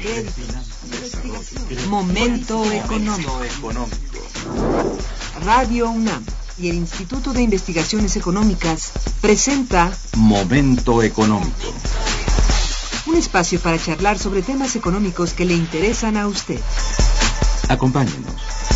Momento económico. Radio UNAM y el Instituto de Investigaciones Económicas presenta Momento económico. Un espacio para charlar sobre temas económicos que le interesan a usted. Acompáñenos.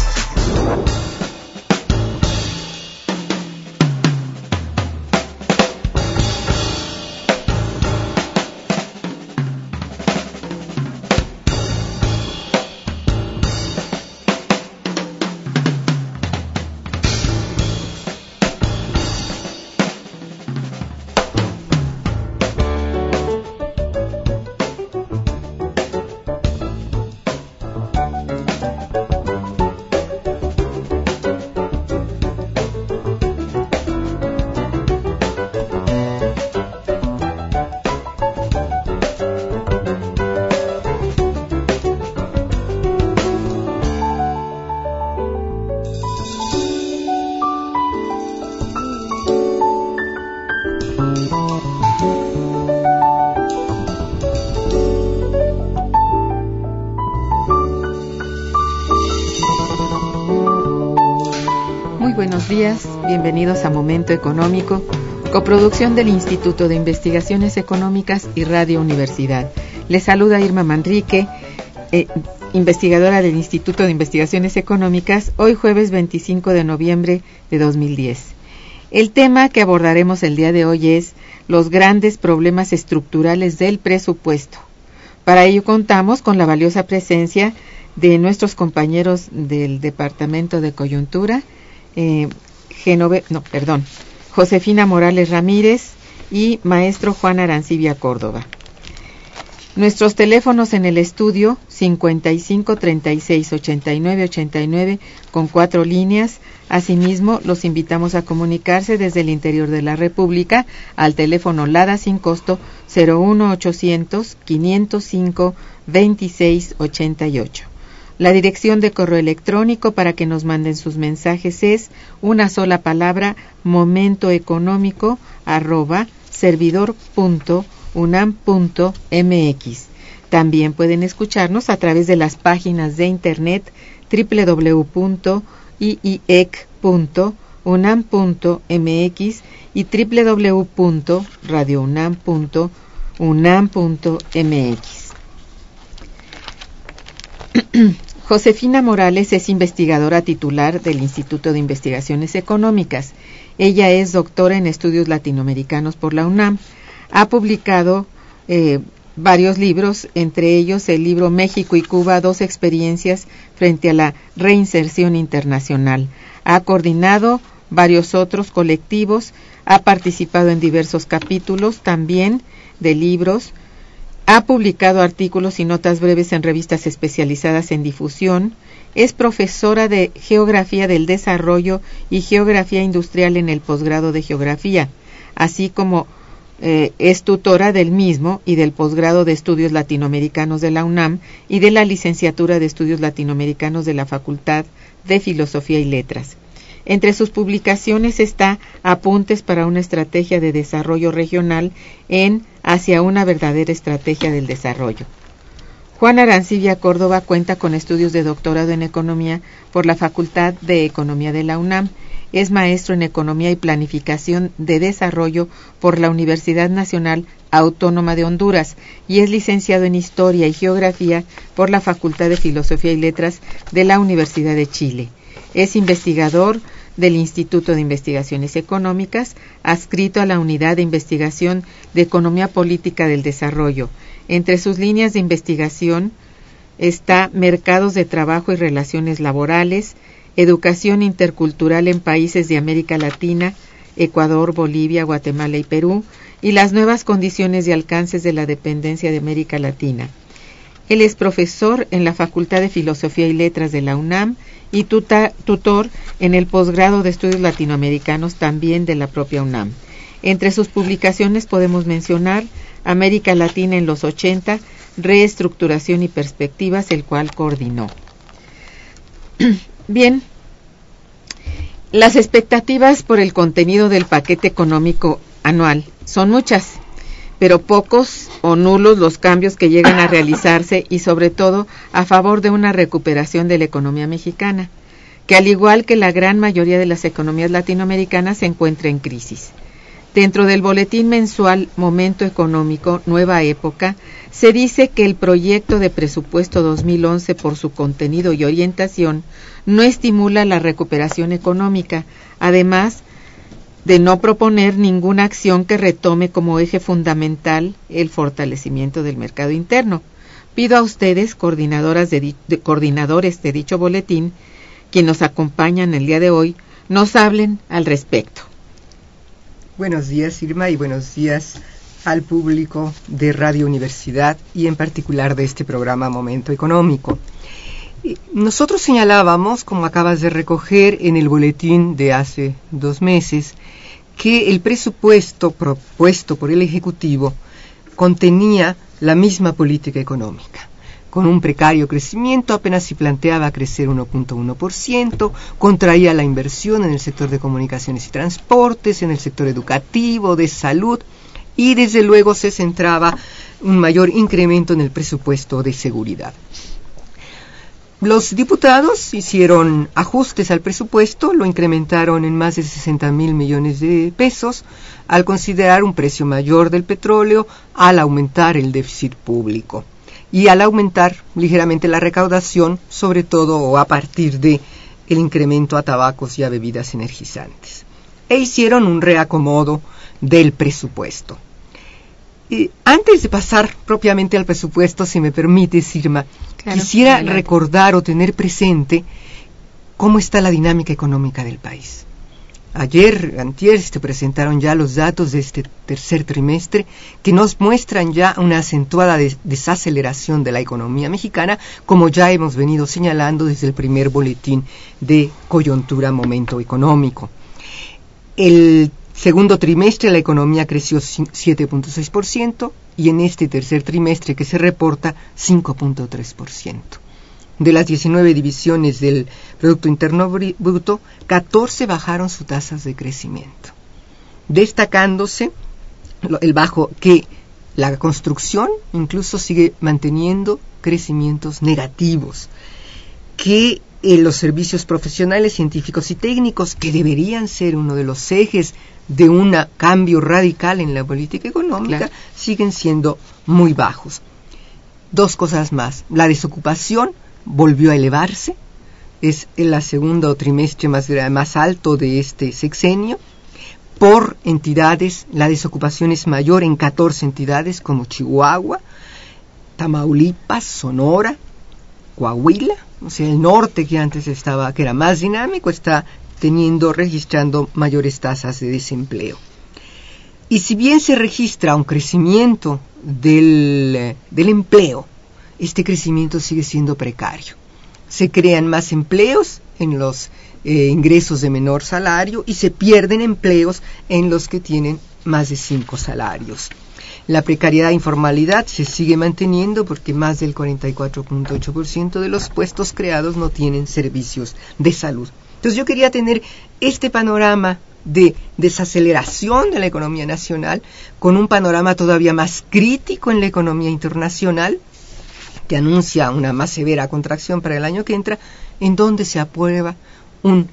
Buenos días, bienvenidos a Momento Económico, coproducción del Instituto de Investigaciones Económicas y Radio Universidad. Les saluda Irma Manrique, investigadora del Instituto de Investigaciones Económicas, hoy jueves 25 de noviembre de 2010. El tema que abordaremos el día de hoy es los grandes problemas estructurales del presupuesto. Para ello contamos con la valiosa presencia de nuestros compañeros del Departamento de Coyuntura, Josefina Morales Ramírez y maestro Juan Arancibia Córdoba. Nuestros teléfonos en el estudio 55 36 89 89 con 4 líneas. Asimismo, los invitamos a comunicarse desde el interior de la República al teléfono LADA sin costo 01 800 505 26 88. La dirección de correo electrónico para que nos manden sus mensajes es una sola palabra, momentoeconómico@servidor.unam.mx. También pueden escucharnos a través de las páginas de internet www.iec.unam.mx y www.radiounam.unam.mx. Josefina Morales es investigadora titular del Instituto de Investigaciones Económicas. Ella es doctora en estudios latinoamericanos por la UNAM. Ha publicado varios libros, entre ellos el libro México y Cuba, 2 experiencias frente a la reinserción internacional. Ha coordinado varios otros colectivos, ha participado en diversos capítulos también de libros. Ha publicado artículos y notas breves en revistas especializadas en difusión. Es profesora de Geografía del Desarrollo y Geografía Industrial en el posgrado de Geografía, así como es tutora del mismo y del posgrado de Estudios Latinoamericanos de la UNAM y de la licenciatura de Estudios Latinoamericanos de la Facultad de Filosofía y Letras. Entre sus publicaciones está Apuntes para una estrategia de desarrollo regional en Hacia una verdadera estrategia del desarrollo. Juan Arancibia Córdoba cuenta con estudios de doctorado en Economía por la Facultad de Economía de la UNAM. Es maestro en Economía y Planificación de Desarrollo por la Universidad Nacional Autónoma de Honduras y es licenciado en Historia y Geografía por la Facultad de Filosofía y Letras de la Universidad de Chile. Es investigador del Instituto de Investigaciones Económicas, adscrito a la Unidad de Investigación de Economía Política del Desarrollo. Entre sus líneas de investigación está mercados de trabajo y relaciones laborales, educación intercultural en países de América Latina, Ecuador, Bolivia, Guatemala y Perú, y las nuevas condiciones y alcances de la dependencia de América Latina. Él es profesor en la Facultad de Filosofía y Letras de la UNAM y tutor en el posgrado de Estudios Latinoamericanos también de la propia UNAM. Entre sus publicaciones podemos mencionar América Latina en los 80, Reestructuración y Perspectivas, el cual coordinó. Bien, las expectativas por el contenido del paquete económico anual son muchas. pero pocos o nulos los cambios que llegan a realizarse y sobre todo a favor de una recuperación de la economía mexicana, que al igual que la gran mayoría de las economías latinoamericanas se encuentra en crisis. Dentro del boletín mensual Momento Económico, Nueva Época, se dice que el proyecto de presupuesto 2011 por su contenido y orientación no estimula la recuperación económica, además de no proponer ninguna acción que retome como eje fundamental el fortalecimiento del mercado interno. Pido a ustedes, coordinadores de dicho boletín, quienes nos acompañan el día de hoy, nos hablen al respecto. Buenos días, Irma, y buenos días al público de Radio Universidad y en particular de este programa Momento Económico. Nosotros señalábamos, como acabas de recoger en el boletín de hace 2 meses, que el presupuesto propuesto por el Ejecutivo contenía la misma política económica. Con un precario crecimiento, apenas si planteaba crecer 1.1%, contraía la inversión en el sector de comunicaciones y transportes, en el sector educativo, de salud, y desde luego se centraba un mayor incremento en el presupuesto de seguridad. Los diputados hicieron ajustes al presupuesto, lo incrementaron en más de 60,000 millones de pesos, al considerar un precio mayor del petróleo, al aumentar el déficit público y al aumentar ligeramente la recaudación, sobre todo a partir de el incremento a tabacos y a bebidas energizantes. E hicieron un reacomodo del presupuesto. Antes de pasar propiamente al presupuesto, si me permites, Irma, quisiera recordar o tener presente cómo está la dinámica económica del país. Antier, se presentaron ya los datos de este tercer trimestre que nos muestran ya una acentuada desaceleración de la economía mexicana, como ya hemos venido señalando desde el primer boletín de coyuntura Momento Económico. El segundo trimestre la economía creció 7.6% y en este tercer trimestre que se reporta 5.3%. De las 19 divisiones del Producto Interno Bruto, 14 bajaron sus tasas de crecimiento, destacándose que la construcción incluso sigue manteniendo crecimientos negativos, que los servicios profesionales, científicos y técnicos, que deberían ser uno de los ejes de un cambio radical en la política económica, siguen siendo muy bajos. 2 cosas más. La desocupación volvió a elevarse, es el segundo trimestre más alto de este sexenio. Por entidades, la desocupación es mayor en 14 entidades como Chihuahua, Tamaulipas, Sonora, Coahuila, o sea, el norte que antes que era más dinámico, está registrando mayores tasas de desempleo. Y si bien se registra un crecimiento del empleo, este crecimiento sigue siendo precario. Se crean más empleos en los ingresos de menor salario y se pierden empleos en los que tienen más de 5 salarios. La precariedad e informalidad se sigue manteniendo porque más del 44.8% de los puestos creados no tienen servicios de salud. Entonces yo quería tener este panorama de desaceleración de la economía nacional con un panorama todavía más crítico en la economía internacional, que anuncia una más severa contracción para el año que entra, en donde se aprueba un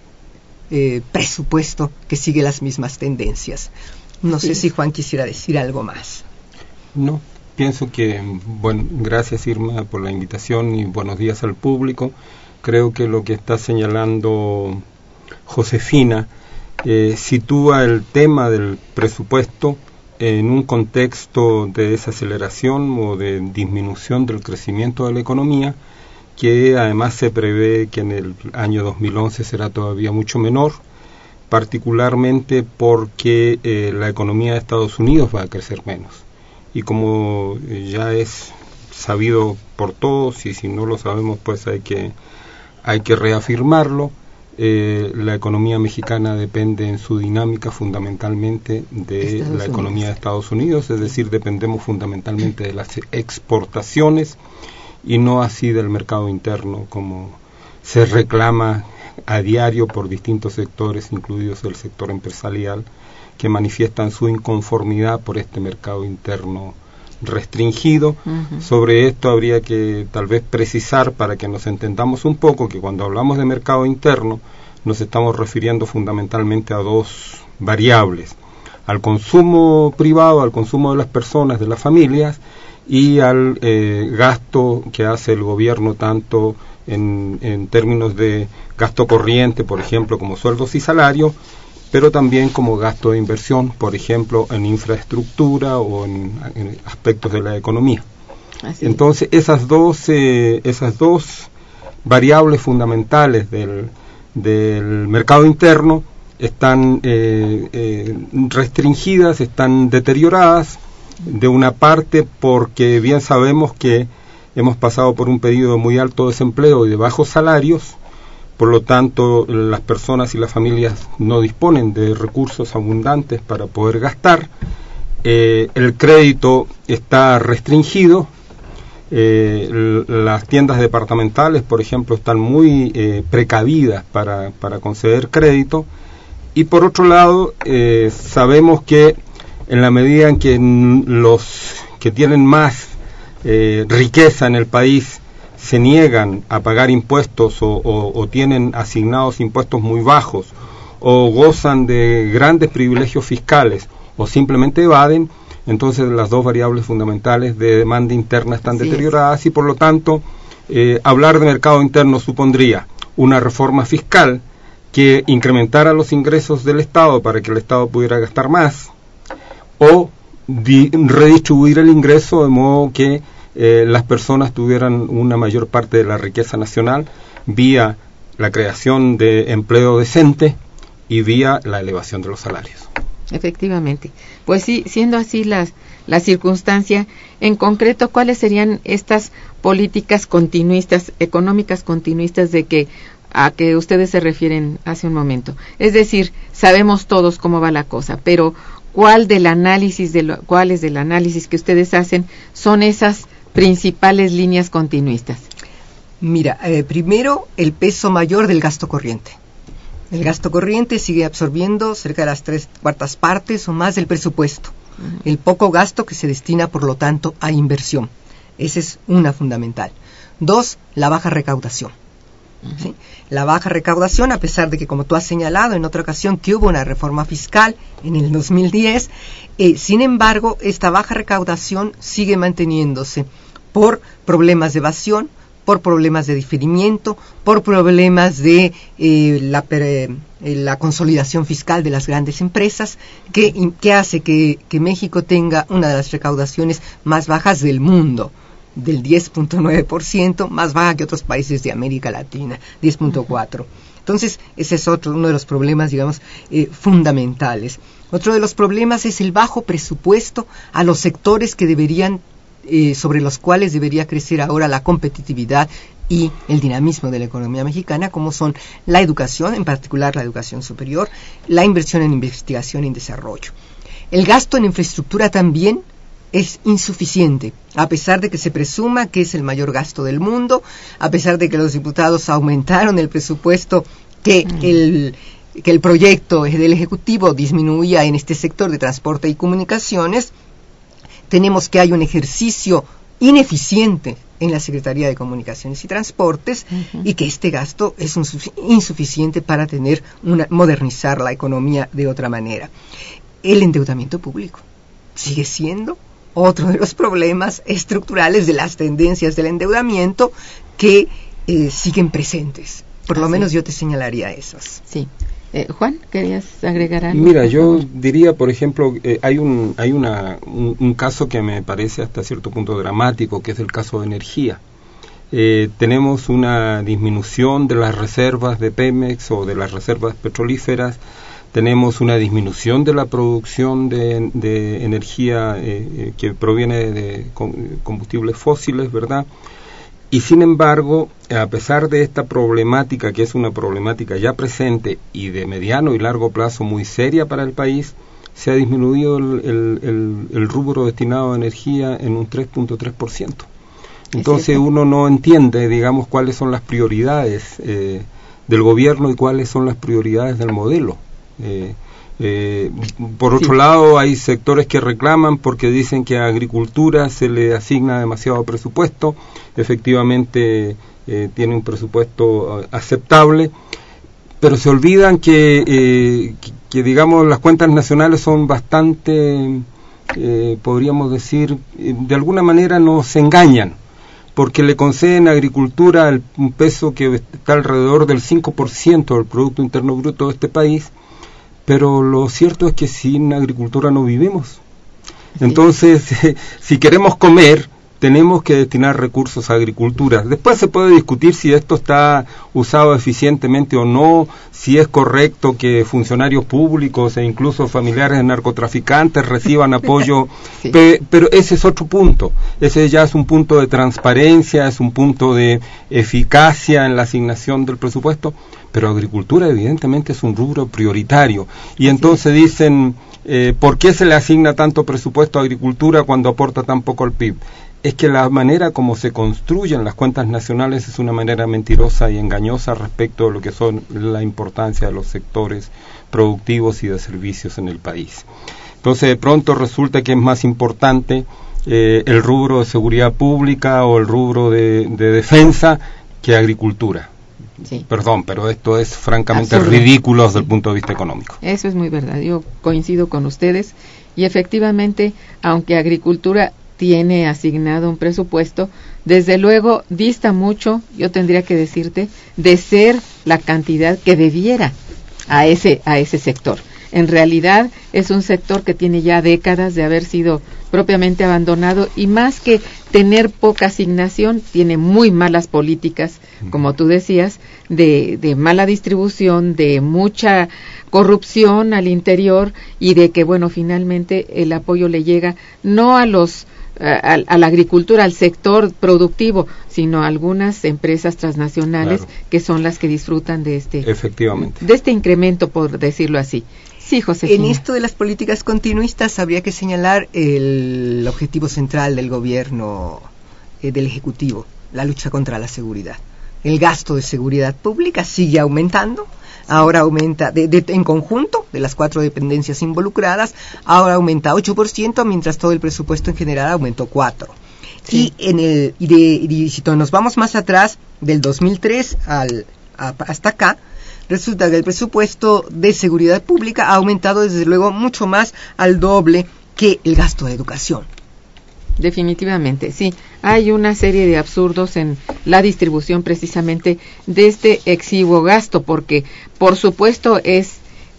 presupuesto que sigue las mismas tendencias. No sé si Juan quisiera decir algo más. No, pienso que, gracias Irma por la invitación y buenos días al público. Creo que lo que está señalando Josefina sitúa el tema del presupuesto en un contexto de desaceleración o de disminución del crecimiento de la economía, que además se prevé que en el año 2011 será todavía mucho menor, particularmente porque la economía de Estados Unidos va a crecer menos. Y como ya es sabido por todos, y si no lo sabemos pues hay que reafirmarlo, la economía mexicana depende en su dinámica fundamentalmente de la economía de Estados Unidos, es decir, dependemos fundamentalmente de las exportaciones y no así del mercado interno, como se reclama a diario por distintos sectores, incluidos el sector empresarial, que manifiestan su inconformidad por este mercado interno restringido. Sobre esto habría que tal vez precisar, para que nos entendamos un poco, que cuando hablamos de mercado interno nos estamos refiriendo fundamentalmente a dos variables: al consumo privado, al consumo de las personas, de las familias, y al gasto que hace el gobierno, tanto en términos de gasto corriente, por ejemplo, como sueldos y salarios, pero también como gasto de inversión, por ejemplo, en infraestructura o en aspectos de la economía. Entonces, esas dos variables fundamentales del mercado interno están restringidas, están deterioradas, de una parte porque bien sabemos que hemos pasado por un periodo de muy alto desempleo y de bajos salarios. Por lo tanto, las personas y las familias no disponen de recursos abundantes para poder gastar. El crédito está restringido. Las tiendas departamentales, por ejemplo, están muy precavidas para conceder crédito. Y por otro lado, sabemos que en la medida en que los que tienen más riqueza en el país se niegan a pagar impuestos o tienen asignados impuestos muy bajos o gozan de grandes privilegios fiscales o simplemente evaden, entonces las dos variables fundamentales de demanda interna están deterioradas y por lo tanto hablar de mercado interno supondría una reforma fiscal que incrementara los ingresos del Estado para que el Estado pudiera gastar más, o redistribuir el ingreso de modo que las personas tuvieran una mayor parte de la riqueza nacional vía la creación de empleo decente y vía la elevación de los salarios. Efectivamente. Pues sí, siendo así la circunstancia, en concreto, ¿cuáles serían estas políticas continuistas, económicas continuistas a que ustedes se refieren hace un momento? Es decir, sabemos todos cómo va la cosa, pero ¿cuáles del análisis que ustedes hacen son esas principales líneas continuistas? Mira, primero, el peso mayor del gasto corriente. El gasto corriente sigue absorbiendo cerca de las 3/4 partes o más del presupuesto. El poco gasto que se destina, por lo tanto, a inversión. Esa es una fundamental. 2, la baja recaudación. ¿Sí? La baja recaudación, a pesar de que, como tú has señalado en otra ocasión, que hubo una reforma fiscal en el 2010, sin embargo, esta baja recaudación sigue manteniéndose por problemas de evasión, por problemas de diferimiento, por problemas de la consolidación fiscal de las grandes empresas, que hace que México tenga una de las recaudaciones más bajas del mundo, del 10.9%, más baja que otros países de América Latina, 10.4%. Entonces, ese es uno de los problemas, digamos, fundamentales. Otro de los problemas es el bajo presupuesto a los sectores que deberían, sobre los cuales debería crecer ahora la competitividad y el dinamismo de la economía mexicana, como son la educación, en particular la educación superior, la inversión en investigación y desarrollo. El gasto en infraestructura también es insuficiente, a pesar de que se presuma que es el mayor gasto del mundo, a pesar de que los diputados aumentaron el presupuesto que el proyecto del Ejecutivo disminuía en este sector de transporte y comunicaciones. Tenemos que hay un ejercicio ineficiente en la Secretaría de Comunicaciones y Transportes y que este gasto es insuficiente para modernizar la economía de otra manera. El endeudamiento público sigue siendo otro de los problemas estructurales de las tendencias del endeudamiento que siguen presentes. Por lo menos yo te señalaría esos. Sí. Juan, ¿querías agregar algo? Mira, yo diría, por ejemplo, hay un caso que me parece hasta cierto punto dramático, que es el caso de energía. Tenemos una disminución de las reservas de Pemex o de las reservas petrolíferas, tenemos una disminución de la producción de energía que proviene de combustibles fósiles, ¿verdad? Y sin embargo, a pesar de esta problemática, que es una problemática ya presente y de mediano y largo plazo muy seria para el país, se ha disminuido el rubro destinado a energía en un 3.3%. Entonces uno no entiende, digamos, cuáles son las prioridades del gobierno y cuáles son las prioridades del modelo. Por otro lado, hay sectores que reclaman porque dicen que a agricultura se le asigna demasiado presupuesto. Efectivamente, tiene un presupuesto aceptable, pero se olvidan que digamos, las cuentas nacionales son bastante, podríamos decir, de alguna manera nos engañan, porque le conceden a agricultura un peso que está alrededor del 5% del Producto Interno Bruto de este país, pero lo cierto es que sin agricultura no vivimos. Entonces, si queremos comer, tenemos que destinar recursos a agricultura. Después se puede discutir si esto está usado eficientemente o no, si es correcto que funcionarios públicos e incluso familiares de narcotraficantes reciban apoyo, sí. Pero ese es otro punto. Ese ya es un punto de transparencia, es un punto de eficacia en la asignación del presupuesto, pero agricultura evidentemente es un rubro prioritario. Y entonces dicen, ¿por qué se le asigna tanto presupuesto a agricultura cuando aporta tan poco al PIB? Es que la manera como se construyen las cuentas nacionales es una manera mentirosa y engañosa respecto de lo que son la importancia de los sectores productivos y de servicios en el país. Entonces, de pronto resulta que es más importante el rubro de seguridad pública o el rubro de defensa que agricultura. Sí. Perdón, pero esto es francamente ridículo desde el punto de vista económico. Eso es muy verdad, yo coincido con ustedes y efectivamente, aunque agricultura tiene asignado un presupuesto, desde luego dista mucho, yo tendría que decirte, de ser la cantidad que debiera a ese sector. En realidad es un sector que tiene ya décadas de haber sido propiamente abandonado y más que tener poca asignación, tiene muy malas políticas, como tú decías, de mala distribución, de mucha corrupción al interior y de que, bueno, finalmente el apoyo le llega no a la agricultura, al sector productivo, sino a algunas empresas transnacionales, claro, que son las que disfrutan de efectivamente, de este incremento, por decirlo así. Sí, Josefina. En esto de las políticas continuistas habría que señalar el objetivo central del gobierno, del Ejecutivo, la lucha contra la seguridad. El gasto de seguridad pública sigue aumentando. Ahora aumenta, en conjunto, de las 4 dependencias involucradas, ahora aumenta 8%, mientras todo el presupuesto en general aumentó 4%. Sí. Y si nos vamos más atrás, del 2003 hasta acá, resulta que el presupuesto de seguridad pública ha aumentado desde luego mucho más, al doble que el gasto de educación. Definitivamente, sí. Hay una serie de absurdos en la distribución precisamente de este exiguo gasto, porque por supuesto es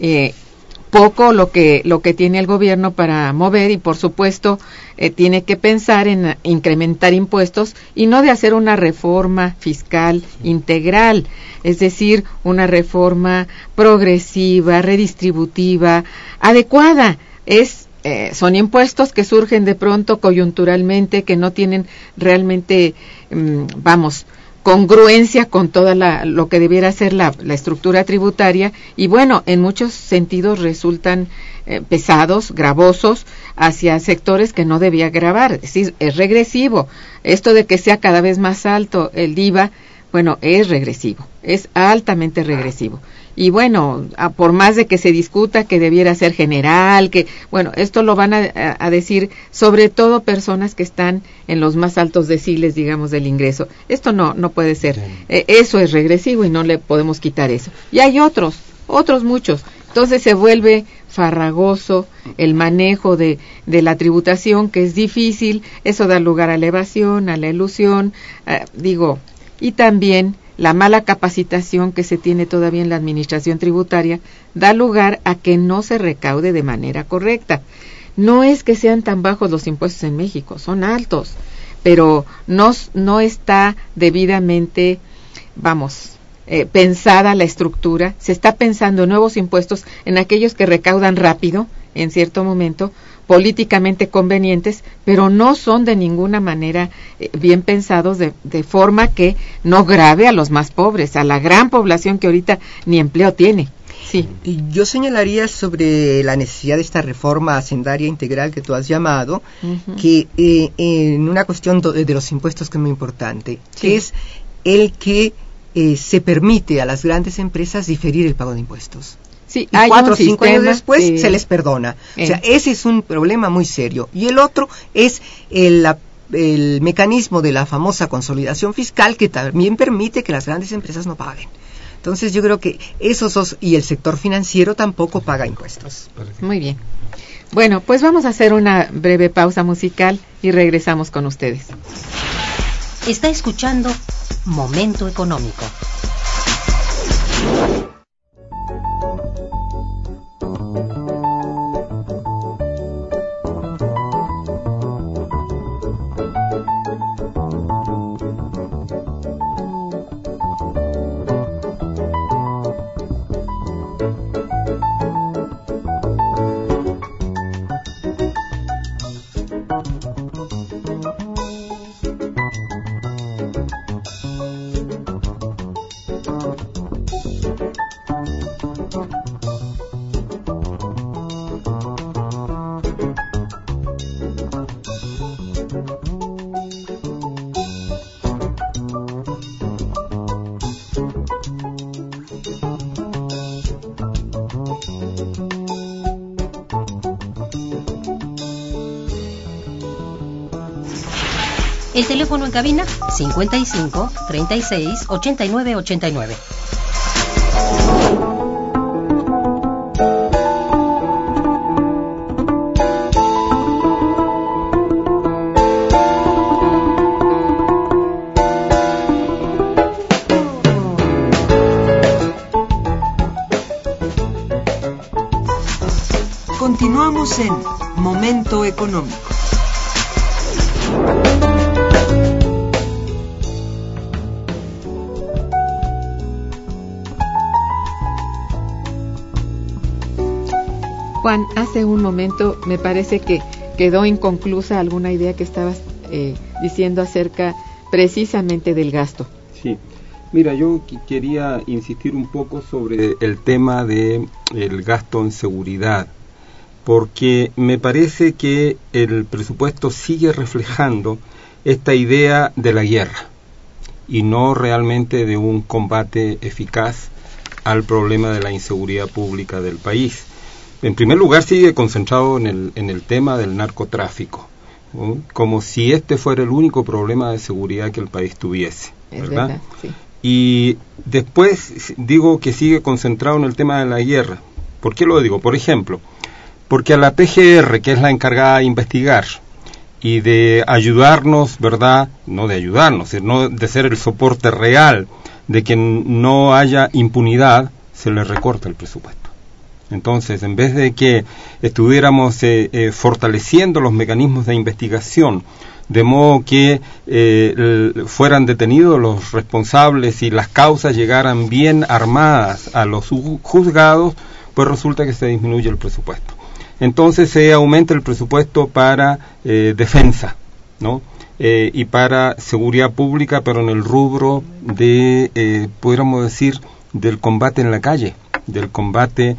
poco lo que tiene el gobierno para mover y por supuesto tiene que pensar en incrementar impuestos y no de hacer una reforma fiscal integral, es decir, una reforma progresiva, redistributiva, adecuada. Son impuestos que surgen de pronto coyunturalmente, que no tienen realmente, congruencia con toda lo que debiera ser la estructura tributaria y bueno, en muchos sentidos resultan pesados, gravosos hacia sectores que no debía gravar, es decir, es regresivo. Esto de que sea cada vez más alto el IVA, bueno, es regresivo, es altamente regresivo. Y bueno, por más de que se discuta que debiera ser general, que bueno, esto lo van a decir sobre todo personas que están en los más altos deciles, digamos, del ingreso. Esto no puede ser. Eso es regresivo y no le podemos quitar eso. Y hay otros muchos. Entonces se vuelve farragoso el manejo de la tributación, que es difícil. Eso da lugar a la evasión, a la elusión, y también la mala capacitación que se tiene todavía en la administración tributaria da lugar a que no se recaude de manera correcta. No es que sean tan bajos los impuestos en México, son altos, pero no está debidamente, pensada la estructura. Se está pensando en nuevos impuestos, en aquellos que recaudan rápido, en cierto momento, políticamente convenientes, pero no son de ninguna manera bien pensados de forma que no grave a los más pobres, a la gran población que ahorita ni empleo tiene. Sí. Yo señalaría sobre la necesidad de esta reforma hacendaria integral que tú has llamado, que en una cuestión de los impuestos que es muy importante, sí, que es el que se permite a las grandes empresas diferir el pago de impuestos. Sí, y 4 o 5 años después se les perdona. O sea, ese es un problema muy serio. Y el otro es el mecanismo de la famosa consolidación fiscal, que también permite que las grandes empresas no paguen. Entonces yo creo que esos dos, y el sector financiero tampoco paga impuestos. Muy bien. Bueno, pues vamos a hacer una breve pausa musical y regresamos con ustedes. Está escuchando Momento Económico. El teléfono en cabina 55 36 89 89. Continuamos en Momento Económico. Juan, hace un momento me parece que quedó inconclusa alguna idea que estabas diciendo acerca precisamente del gasto. Sí, mira, yo quería insistir un poco sobre el tema de el gasto en seguridad, porque me parece que el presupuesto sigue reflejando esta idea de la guerra y no realmente de un combate eficaz al problema de la inseguridad pública del país. En primer lugar, sigue concentrado en el tema del narcotráfico, ¿no? Como si este fuera el único problema de seguridad que el país tuviese, ¿verdad? Sí. Y después digo que sigue concentrado en el tema de la guerra. ¿Por qué lo digo? Por ejemplo, porque a la PGR, que es la encargada de investigar y de ayudarnos, ¿verdad? No de ayudarnos, sino de ser el soporte real de que no haya impunidad, se le recorta el presupuesto. Entonces, en vez de que estuviéramos fortaleciendo los mecanismos de investigación, de modo que fueran detenidos los responsables y las causas llegaran bien armadas a los juzgados, pues resulta que se disminuye el presupuesto. Entonces se aumenta el presupuesto para defensa, ¿no? Y para seguridad pública, pero en el rubro de, pudiéramos decir, del combate en la calle, del combate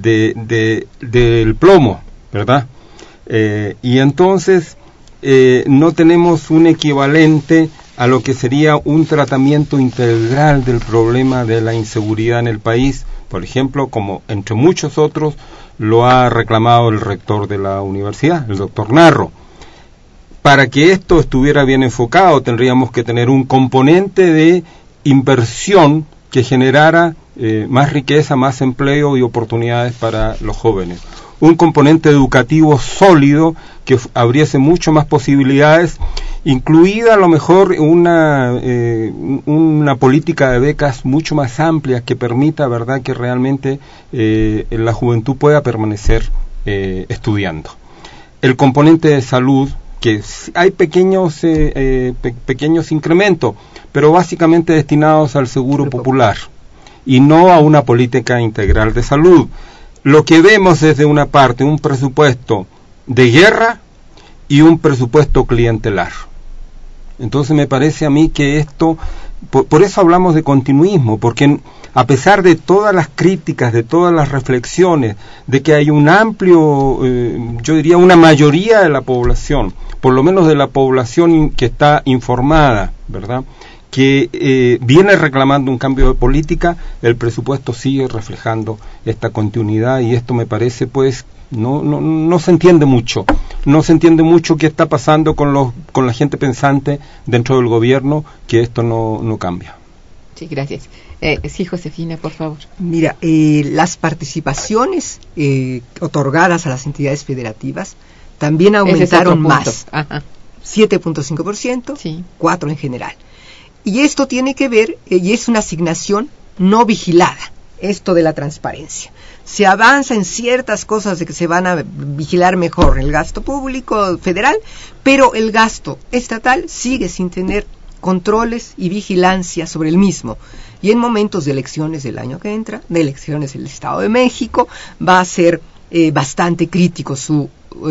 del plomo, ¿verdad? Y entonces no tenemos un equivalente a lo que sería un tratamiento integral del problema de la inseguridad en el país, por ejemplo, como entre muchos otros lo ha reclamado el rector de la universidad, el doctor Narro. Para que esto estuviera bien enfocado, tendríamos que tener un componente de inversión que generara más riqueza, más empleo y oportunidades para los jóvenes. Un componente educativo sólido que abriese mucho más posibilidades, incluida a lo mejor una política de becas mucho más amplia que permita, verdad, que realmente la juventud pueda permanecer estudiando. El componente de salud, que hay pequeños incrementos, pero básicamente destinados al seguro popular y no a una política integral de salud. Lo que vemos es de una parte un presupuesto de guerra y un presupuesto clientelar. Entonces me parece a mí que esto, por eso hablamos de continuismo, porque a pesar de todas las críticas, de todas las reflexiones, de que hay un amplio, yo diría una mayoría de la población, por lo menos de la población que está informada, ¿verdad?, que viene reclamando un cambio de política, el presupuesto sigue reflejando esta continuidad, y esto me parece, pues, no se entiende mucho. No se entiende mucho qué está pasando con la gente pensante dentro del gobierno, que esto no cambia. Sí, gracias. Sí, Josefina, por favor. Mira, las participaciones otorgadas a las entidades federativas también aumentaron más. Ajá. 7.5%, sí. 4% en general. Y esto tiene que ver, y es una asignación no vigilada, esto de la transparencia. Se avanza en ciertas cosas de que se van a vigilar mejor el gasto público federal, pero el gasto estatal sigue sin tener controles y vigilancia sobre el mismo. Y en momentos de elecciones del año que entra, de elecciones del Estado de México, va a ser bastante crítico su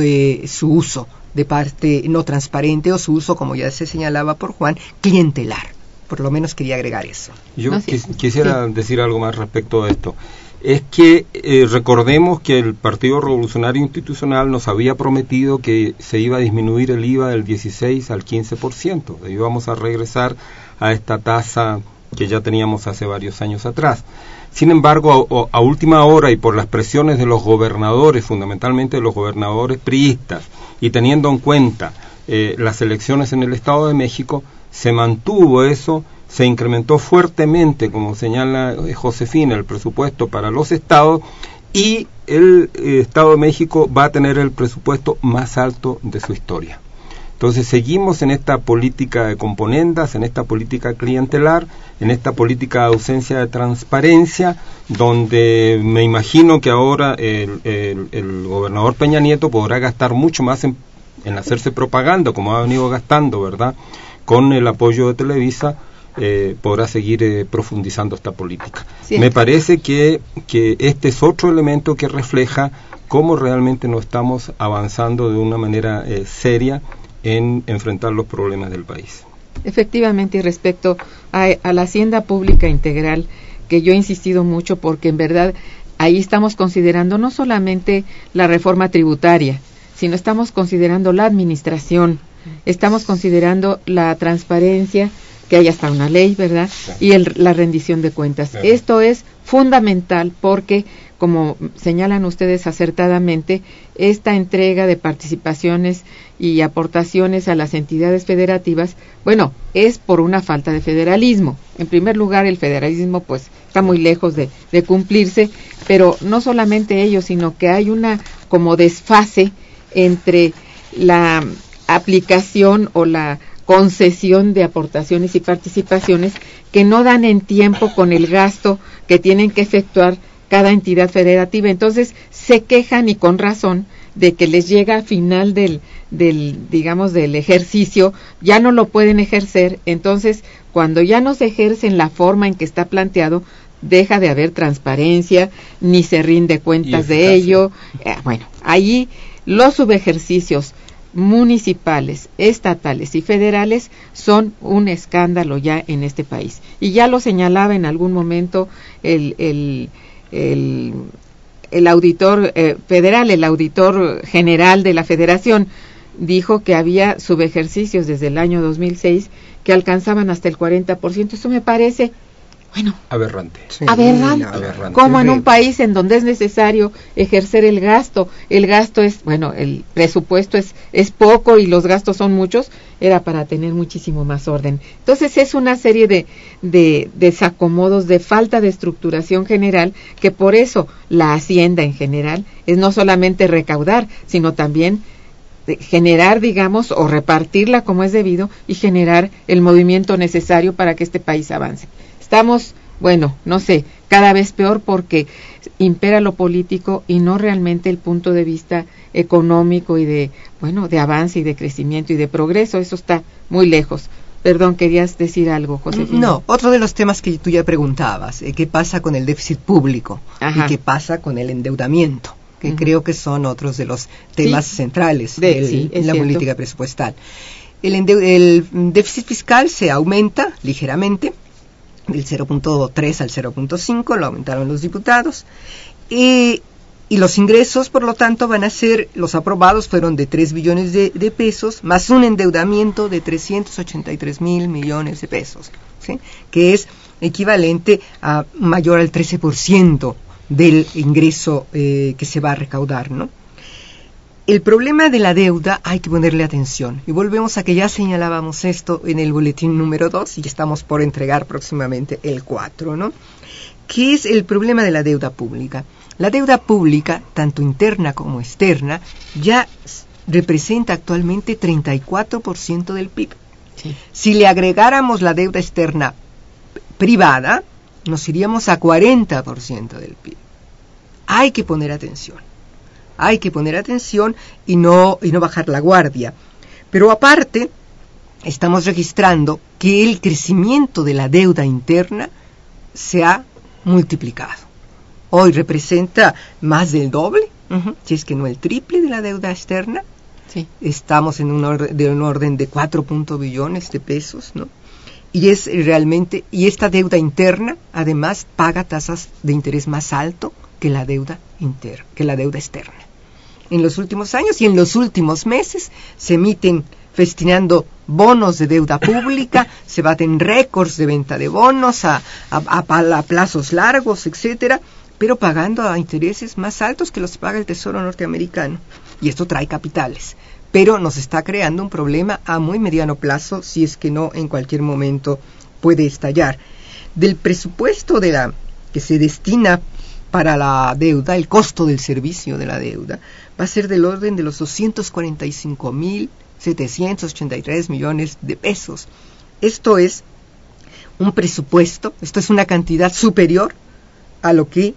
uso de parte no transparente, o su uso, como ya se señalaba por Juan, clientelar. Por lo menos quería agregar eso. Yo quisiera decir algo más respecto a esto. Es que recordemos que el Partido Revolucionario Institucional nos había prometido que se iba a disminuir el IVA del 16 al 15%. Íbamos a regresar a esta tasa que ya teníamos hace varios años atrás. Sin embargo, a última hora, y por las presiones de los gobernadores, fundamentalmente de los gobernadores priistas, y teniendo en cuenta las elecciones en el Estado de México, se mantuvo eso. Se incrementó fuertemente, como señala Josefina, el presupuesto para los estados, y el Estado de México va a tener el presupuesto más alto de su historia. Entonces seguimos en esta política de componendas, en esta política clientelar, en esta política de ausencia de transparencia, donde me imagino que ahora el gobernador Peña Nieto podrá gastar mucho más en hacerse propaganda, como ha venido gastando, ¿verdad?, con el apoyo de Televisa. Podrá seguir profundizando esta política. Sí. Me parece que este es otro elemento que refleja cómo realmente no estamos avanzando de una manera seria en enfrentar los problemas del país. Efectivamente, y respecto a la hacienda pública integral, que yo he insistido mucho, porque en verdad ahí estamos considerando no solamente la reforma tributaria, sino estamos considerando la administración, estamos considerando la transparencia, que hay hasta una ley, ¿verdad?, y la rendición de cuentas. Esto es fundamental porque, como señalan ustedes acertadamente, esta entrega de participaciones y aportaciones a las entidades federativas, bueno, es por una falta de federalismo. En primer lugar, el federalismo pues está muy lejos de cumplirse, pero no solamente ello, sino que hay una como desfase entre la aplicación o la concesión de aportaciones y participaciones que no dan en tiempo con el gasto que tienen que efectuar cada entidad federativa. Entonces se quejan, y con razón, de que les llega al final del ejercicio, ya no lo pueden ejercer. Entonces, cuando ya no se ejerce en la forma en que está planteado, deja de haber transparencia, ni se rinde cuentas de ello. Bueno, ahí los subejercicios municipales, estatales y federales son un escándalo ya en este país. Y ya lo señalaba en algún momento el auditor federal, el auditor general de la Federación, dijo que había subejercicios desde el año 2006 que alcanzaban hasta el 40%. Eso me parece, bueno, aberrante. Sí, aberrante. Como en un país en donde es necesario ejercer el gasto es, bueno, el presupuesto es poco y los gastos son muchos, era para tener muchísimo más orden. Entonces es una serie de desacomodos, de falta de estructuración general, que por eso la hacienda en general es no solamente recaudar, sino también generar, digamos, o repartirla como es debido, y generar el movimiento necesario para que este país avance. Estamos, bueno, no sé, cada vez peor porque impera lo político y no realmente el punto de vista económico y de avance y de crecimiento y de progreso. Eso está muy lejos. Perdón, ¿querías decir algo, Josefina? No, otro de los temas que tú ya preguntabas, ¿qué pasa con el déficit público? Ajá. Y qué pasa con el endeudamiento, que creo que son otros de los temas centrales en la política presupuestal. El déficit fiscal se aumenta ligeramente, del 0.3 al 0.5, lo aumentaron los diputados, y Y los ingresos, por lo tanto, van a ser, los aprobados fueron de 3 billones de pesos, más un endeudamiento de 383 mil millones de pesos, ¿sí? Que es equivalente a mayor al 13% del ingreso que se va a recaudar, ¿no? El problema de la deuda hay que ponerle atención. Y volvemos a que ya señalábamos esto en el boletín número 2 y estamos por entregar próximamente el 4, ¿no? ¿Qué es el problema de la deuda pública? La deuda pública, tanto interna como externa, ya representa actualmente 34% del PIB. Sí. Si le agregáramos la deuda externa privada, nos iríamos a 40% del PIB. Hay que poner atención. Hay que poner atención y no bajar la guardia. Pero aparte, estamos registrando que el crecimiento de la deuda interna se ha multiplicado. Hoy representa más del doble, si es que no el triple de la deuda externa. Sí. Estamos en un orden de 4 billones de pesos, ¿no? Y es realmente, y esta deuda interna, además, paga tasas de interés más alto que la deuda externa. En los últimos años y en los últimos meses se emiten festinando bonos de deuda pública, se baten récords de venta de bonos a plazos largos, etcétera, pero pagando a intereses más altos que los que paga el Tesoro norteamericano. Y esto trae capitales, pero nos está creando un problema a muy mediano plazo, si es que no en cualquier momento puede estallar. Del presupuesto que se destina para la deuda, el costo del servicio de la deuda, va a ser del orden de los 245.783 millones de pesos. Esto es un presupuesto, esto es una cantidad superior a lo que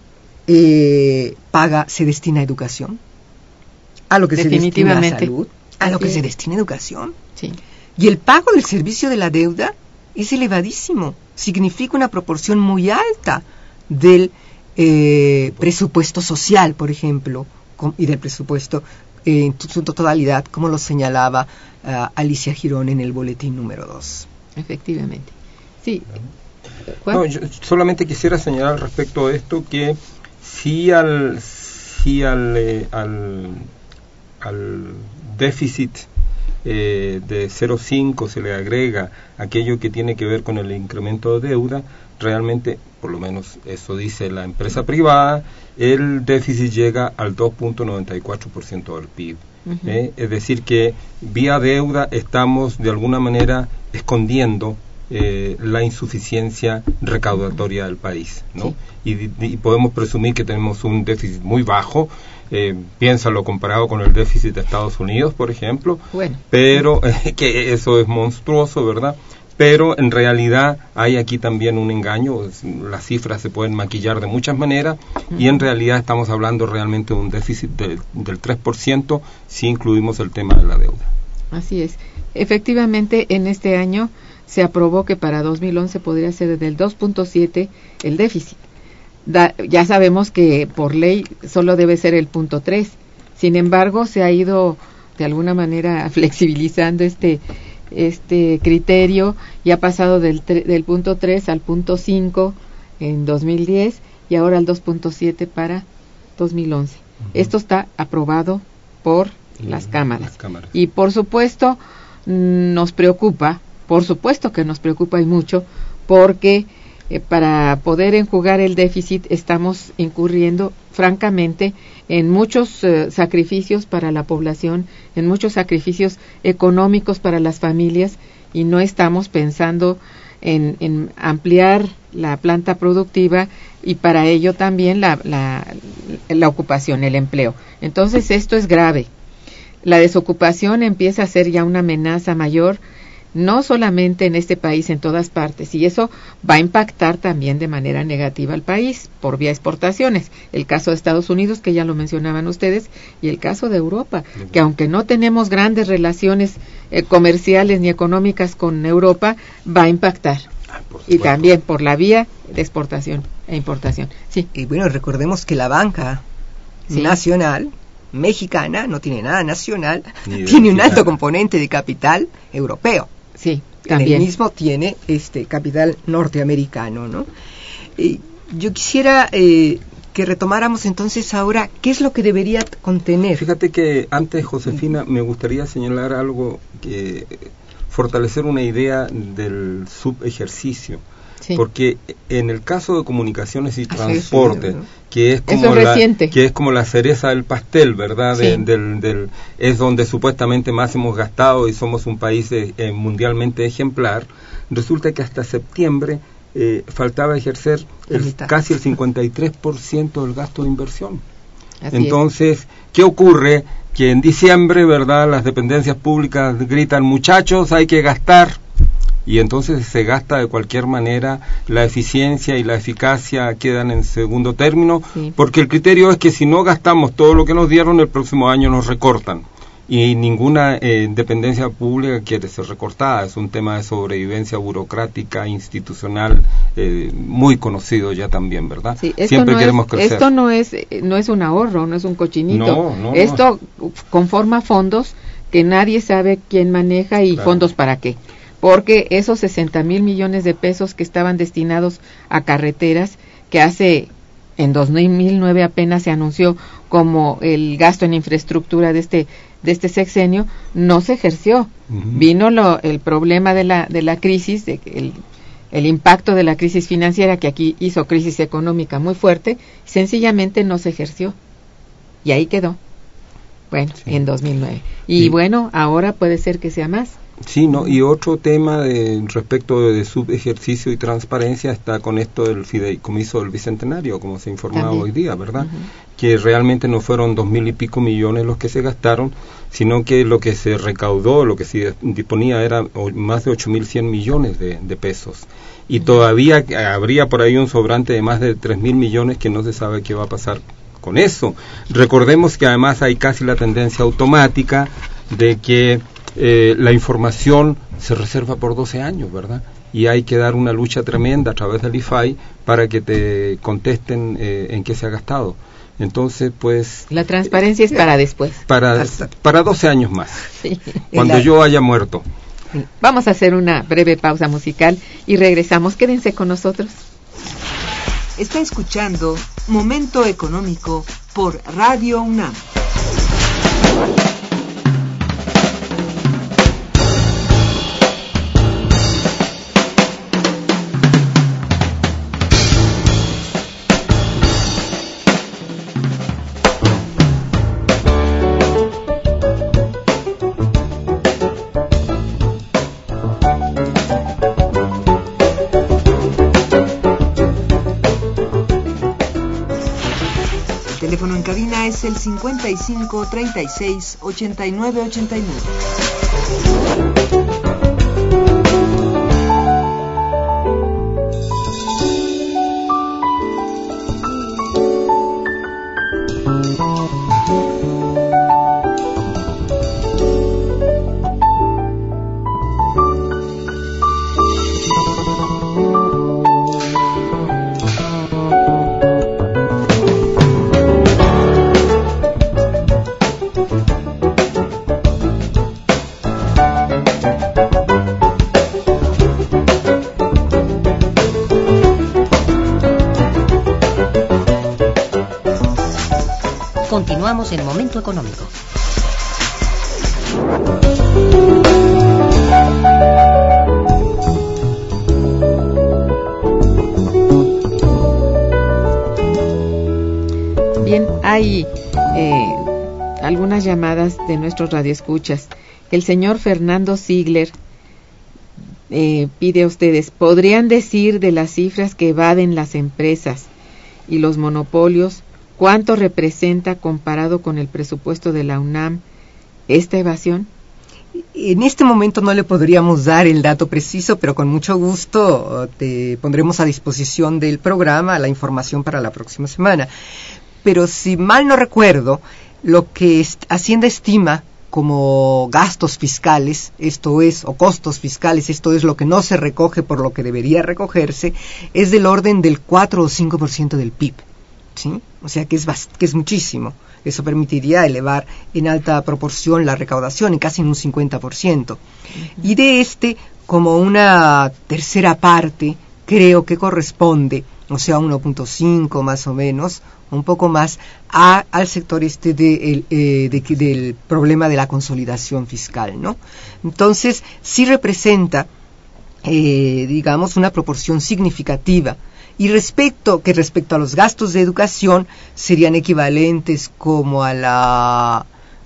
se destina a educación, a lo que se destina a salud, a lo que se destina a educación. Sí. Y el pago del servicio de la deuda es elevadísimo, significa una proporción muy alta del presupuesto social, por ejemplo, y del presupuesto en su totalidad, como lo señalaba Alicia Girón en el boletín número 2. Efectivamente. Sí. No, yo solamente quisiera señalar respecto a esto que si al déficit de 0,5 se le agrega aquello que tiene que ver con el incremento de deuda, realmente, por lo menos eso dice la empresa privada, el déficit llega al 2.94% del PIB. Es decir que vía deuda estamos de alguna manera escondiendo la insuficiencia recaudatoria del país, ¿no? Sí. Y podemos presumir que tenemos un déficit muy bajo, piénsalo comparado con el déficit de Estados Unidos, por ejemplo, pero que eso es monstruoso, ¿verdad? Pero en realidad hay aquí también un engaño, las cifras se pueden maquillar de muchas maneras y en realidad estamos hablando realmente de un déficit del 3% si incluimos el tema de la deuda. Así es. Efectivamente, en este año se aprobó que para 2011 podría ser del 2.7 el déficit. Ya sabemos que por ley solo debe ser el 0.3. Sin embargo, se ha ido de alguna manera flexibilizando este criterio y ha pasado del 0.3 al 0.5 en 2010 y ahora al 2.7 para 2011. Esto está aprobado por las cámaras. Y por supuesto nos preocupa, por supuesto que nos preocupa y mucho, porque para poder enjugar el déficit estamos incurriendo francamente en muchos sacrificios para la población, en muchos sacrificios económicos para las familias y no estamos pensando en ampliar la planta productiva y para ello también la ocupación, el empleo. Entonces esto es grave. La desocupación empieza a ser ya una amenaza mayor, no solamente en este país, en todas partes, y eso va a impactar también de manera negativa al país por vía exportaciones. El caso de Estados Unidos, que ya lo mencionaban ustedes, y el caso de Europa, que aunque no tenemos grandes relaciones comerciales ni económicas con Europa, va a impactar. Y también por la vía de exportación e importación. Sí. Y bueno, recordemos que la banca nacional mexicana no tiene nada nacional, tiene un alto componente de capital europeo. Sí, también. El mismo tiene capital norteamericano, ¿no? Yo quisiera que que retomáramos entonces ahora qué es lo que debería contener. Fíjate que antes, Josefina, me gustaría señalar algo, que fortalecer una idea del subejercicio. Sí. Porque en el caso de comunicaciones y transporte, ¿no? que es como la cereza del pastel, ¿verdad? Sí. Es donde supuestamente más hemos gastado y somos un país mundialmente ejemplar. Resulta que hasta septiembre faltaba ejercer casi el 53% del gasto de inversión. Así Entonces, es. ¿Qué ocurre? Que en diciembre, ¿verdad? Las dependencias públicas gritan, muchachos, hay que gastar. Y entonces se gasta de cualquier manera, la eficiencia y la eficacia quedan en segundo término, sí. Porque el criterio es que si no gastamos todo lo que nos dieron, el próximo año nos recortan. Y ninguna dependencia pública quiere ser recortada, es un tema de sobrevivencia burocrática, institucional, muy conocido ya también, ¿verdad? Sí, siempre queremos crecer. Esto no es un ahorro, no es un cochinito. Esto conforma fondos que nadie sabe quién maneja y claro. ¿Fondos para qué? Porque esos 60,000 millones de pesos que estaban destinados a carreteras, que en 2009 apenas se anunció como el gasto en infraestructura de este sexenio, no se ejerció. Uh-huh. Vino el problema de la crisis, el impacto de la crisis financiera, que aquí hizo crisis económica muy fuerte, sencillamente no se ejerció. Y ahí quedó. Bueno, sí. En 2009. Y sí. Bueno, ahora puede ser que sea más. Sí, no, y otro tema respecto de subejercicio y transparencia está con esto del fideicomiso del Bicentenario, como se informaba hoy día, ¿verdad? Uh-huh. Que realmente no fueron 2,000 y pico millones los que se gastaron, sino que lo que se recaudó, lo que se disponía era más de 8,100 millones de pesos. Y todavía habría por ahí un sobrante de más de 3,000 millones que no se sabe qué va a pasar con eso. Recordemos que además hay casi la tendencia automática de que la información se reserva por 12 años, ¿verdad? Y hay que dar una lucha tremenda a través del IFAI para que te contesten en qué se ha gastado. Entonces, pues... La transparencia es para después. Para 12 años más, sí. Cuando yo haya muerto. Vamos a hacer una breve pausa musical y regresamos. Quédense con nosotros. Está escuchando Momento Económico por Radio UNAM. El teléfono en cabina es el 55 36 89 89. Continuamos en Momento Económico. Bien, hay algunas llamadas de nuestros radioescuchas. El señor Fernando Ziegler pide a ustedes, ¿podrían decir de las cifras que evaden las empresas y los monopolios cuánto representa comparado con el presupuesto de la UNAM esta evasión? En este momento no le podríamos dar el dato preciso, pero con mucho gusto te pondremos a disposición del programa la información para la próxima semana. Pero si mal no recuerdo, lo que Hacienda estima como gastos fiscales, esto es, o costos fiscales, esto es lo que no se recoge por lo que debería recogerse, es del orden del 4 o 5% del PIB. ¿Sí? O sea que es muchísimo. Eso permitiría elevar en alta proporción la recaudación, en casi en un 50%. Y de como una tercera parte creo que corresponde, o sea, 1.5 más o menos, un poco más, al sector del problema de la consolidación fiscal, ¿no? Entonces, sí representa, digamos, una proporción significativa. Y respecto a los gastos de educación, serían equivalentes como a la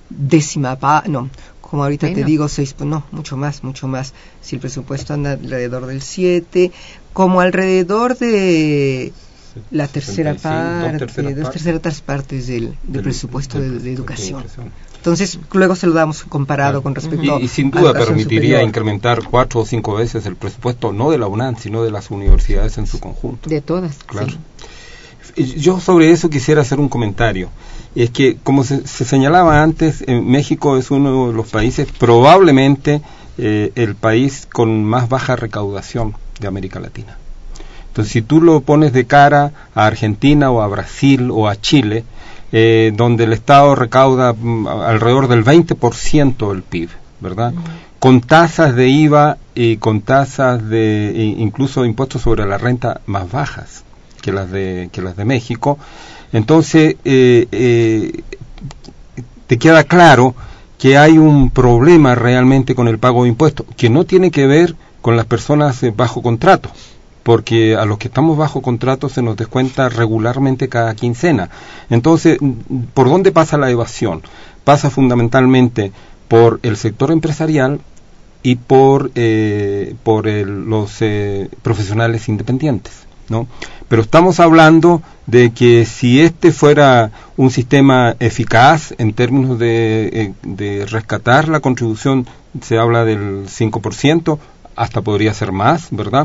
como ahorita te digo, 6, no, mucho más, si el presupuesto anda alrededor del 7, como alrededor de la tercera parte, dos terceras partes del presupuesto de educación. Entonces, luego se lo damos comparado con respecto y sin duda permitiría incrementar 4 o 5 veces el presupuesto, no de la UNAM, sino de las universidades en su conjunto. De todas, claro. Sí. Yo sobre eso quisiera hacer un comentario. Es que, como se señalaba antes, México es uno de los países, probablemente el país con más baja recaudación de América Latina. Entonces, si tú lo pones de cara a Argentina o a Brasil o a Chile, donde el Estado recauda alrededor del 20% del PIB, ¿verdad? Con tasas de IVA y con tasas de incluso impuestos sobre la renta más bajas que las de México. Entonces, te queda claro que hay un problema realmente con el pago de impuestos, que no tiene que ver con las personas bajo contrato, porque a los que estamos bajo contrato se nos descuenta regularmente cada quincena. Entonces, ¿por dónde pasa la evasión? Pasa fundamentalmente por el sector empresarial y por los profesionales independientes, ¿no? Pero estamos hablando de que si este fuera un sistema eficaz en términos de rescatar la contribución, se habla del 5%, hasta podría ser más, ¿verdad?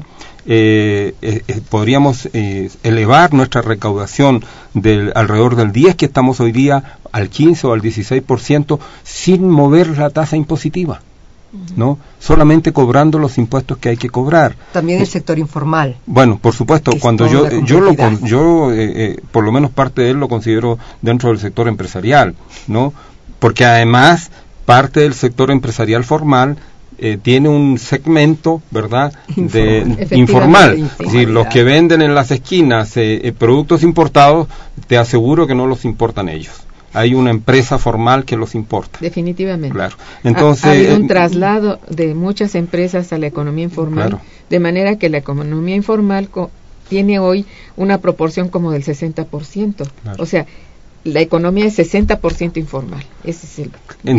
Podríamos elevar nuestra recaudación del alrededor del 10 que estamos hoy día al 15 o al 16% sin mover la tasa impositiva, ¿no? Solamente cobrando los impuestos que hay que cobrar. También el sector informal. Bueno, por supuesto, cuando yo por lo menos parte de él lo considero dentro del sector empresarial, ¿no? Porque además parte del sector empresarial formal tiene un segmento, ¿verdad?, informal. Si los que venden en las esquinas productos importados, te aseguro que no los importan ellos. Hay una empresa formal que los importa. Definitivamente. Claro. Entonces, ha habido un traslado de muchas empresas a la economía informal, claro, de manera que la economía informal tiene hoy una proporción como del 60%. Claro. O sea, la economía es 60% informal. Ese es el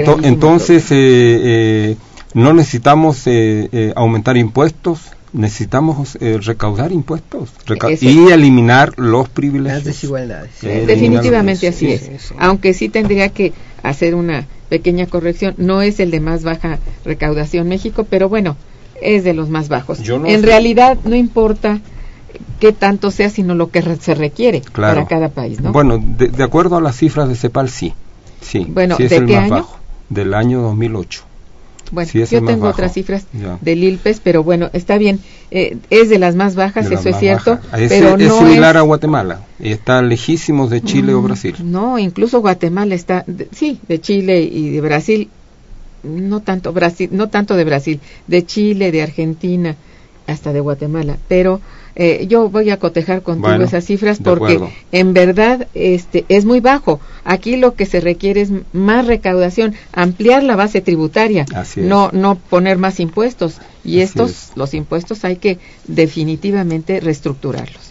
entonces, no necesitamos aumentar impuestos, necesitamos recaudar impuestos y eliminar los privilegios. Las desigualdades. Definitivamente así es. Eso. Aunque sí tendría que hacer una pequeña corrección. No es el de más baja recaudación México, pero bueno, es de los más bajos. En realidad no importa qué tanto sea, sino lo que se requiere, claro, para cada país, ¿no? Bueno, de acuerdo a las cifras de CEPAL, sí. Bueno, sí es ¿de el qué más año? bajo, del año 2008. Bueno, sí, yo tengo otras cifras del ILPES, pero bueno, está bien, es de las más bajas, eso es cierto, pero es similar a Guatemala, y está lejísimos de Chile o Brasil. No, incluso Guatemala está, de Chile y de Brasil, no tanto de Brasil, de Chile, de Argentina, hasta de Guatemala, pero yo voy a cotejar contigo esas cifras porque en verdad es muy bajo. Aquí lo que se requiere es más recaudación, ampliar la base tributaria, no poner más impuestos, y los impuestos hay que definitivamente reestructurarlos.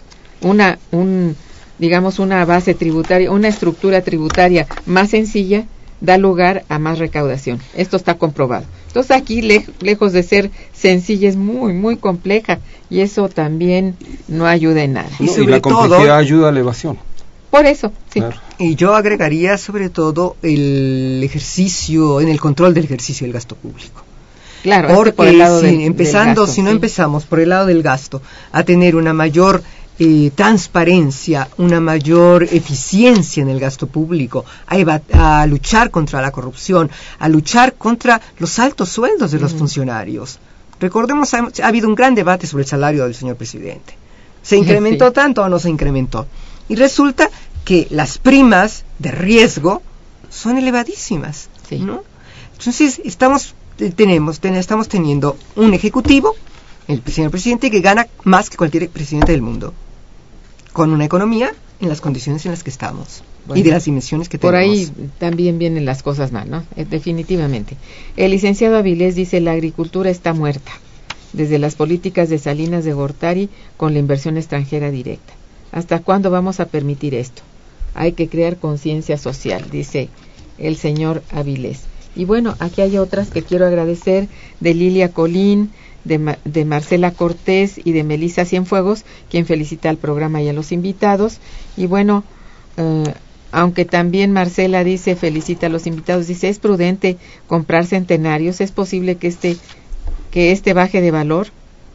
Digamos una base tributaria, una estructura tributaria más sencilla da lugar a más recaudación. Esto está comprobado. Entonces aquí, lejos de ser sencilla, es muy, muy compleja, y eso también no ayuda en nada. Y la complejidad ayuda a la evasión. Por eso, sí. Claro. Y yo agregaría sobre todo el control del ejercicio del gasto público. Claro, porque por el lado si no empezamos por el lado del gasto a tener una mayor transparencia, una mayor eficiencia en el gasto público, a luchar contra la corrupción, a luchar contra los altos sueldos de los funcionarios. Recordemos, ha habido un gran debate sobre el salario del señor presidente. ¿Se incrementó tanto o no se incrementó? Y resulta que las primas de riesgo son elevadísimas, ¿no? Entonces estamos teniendo un ejecutivo el señor presidente, que gana más que cualquier presidente del mundo, con una economía en las condiciones en las que estamos. Bueno, y de las dimensiones que tenemos. Por ahí también vienen las cosas mal, ¿no? Definitivamente. El licenciado Avilés dice: la agricultura está muerta, desde las políticas de Salinas de Gortari con la inversión extranjera directa. ¿Hasta cuándo vamos a permitir esto? Hay que crear conciencia social, dice el señor Avilés. Y bueno, aquí hay otras que quiero agradecer, de Lilia Colín, de Marcela Cortés y de Melissa Cienfuegos, quien felicita al programa y a los invitados. Y bueno, aunque también Marcela dice, felicita a los invitados, dice: es prudente comprar centenarios, es posible que este baje de valor.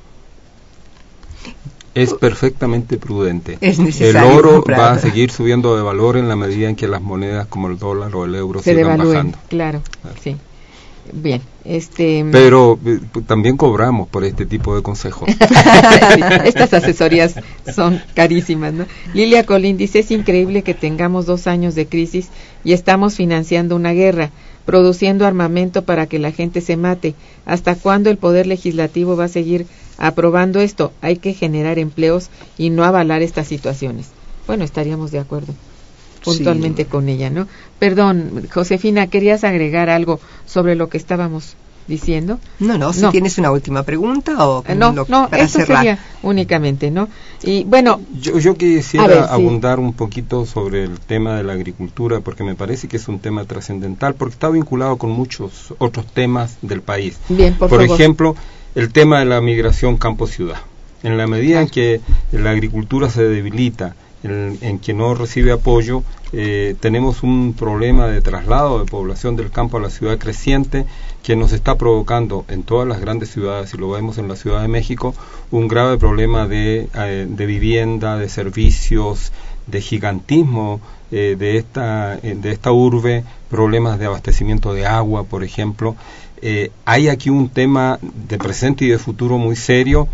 Es perfectamente prudente. Es necesario el oro comprar. Va a seguir subiendo de valor en la medida en que las monedas como el dólar o el euro se sigan devalúen, bajando. Claro, sí. Bien, Pero también cobramos por este tipo de consejos. Sí, estas asesorías son carísimas, ¿no? Lilia Colín dice: es increíble que tengamos 2 años de crisis y estamos financiando una guerra, produciendo armamento para que la gente se mate. ¿Hasta cuándo el Poder Legislativo va a seguir aprobando esto? Hay que generar empleos y no avalar estas situaciones. Bueno, estaríamos de acuerdo puntualmente con ella, ¿no? Perdón, Josefina, ¿querías agregar algo sobre lo que estábamos diciendo? No, si tienes una última pregunta o no, para eso cerrar. sería únicamente, ¿no? Y bueno, yo quisiera ver, sí, abundar un poquito sobre el tema de la agricultura, porque me parece que es un tema trascendental, porque está vinculado con muchos otros temas del país. Bien, por favor. Ejemplo, el tema de la migración campo-ciudad. En la medida en que la agricultura se debilita, en que no recibe apoyo, tenemos un problema de traslado de población del campo a la ciudad creciente, que nos está provocando en todas las grandes ciudades, y lo vemos en la Ciudad de México, un grave problema de vivienda, de servicios, de gigantismo de esta urbe, problemas de abastecimiento de agua, por ejemplo. Hay aquí un tema de presente y de futuro muy serio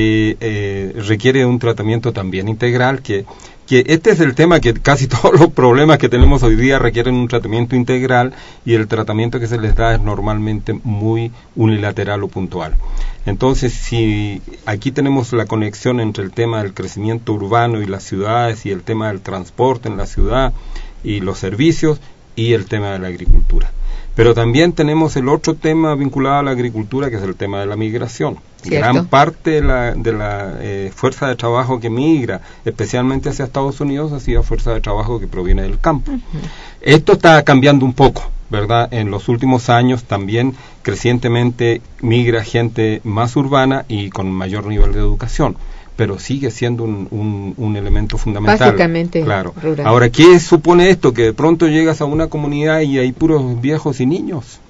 que requiere un tratamiento también integral, que este es el tema, que casi todos los problemas que tenemos hoy día requieren un tratamiento integral, y el tratamiento que se les da es normalmente muy unilateral o puntual. Entonces, si aquí tenemos la conexión entre el tema del crecimiento urbano y las ciudades, y el tema del transporte en la ciudad y los servicios, y el tema de la agricultura. Pero también tenemos el otro tema vinculado a la agricultura, que es el tema de la migración. ¿Cierto? Gran parte de la fuerza de trabajo que migra, especialmente hacia Estados Unidos, ha sido fuerza de trabajo que proviene del campo. Uh-huh. Esto está cambiando un poco, ¿verdad? En los últimos años también crecientemente migra gente más urbana y con mayor nivel de educación, pero sigue siendo un elemento fundamental. Básicamente, claro. Rural. Ahora, ¿qué supone esto? Que de pronto llegas a una comunidad y hay puros viejos y niños.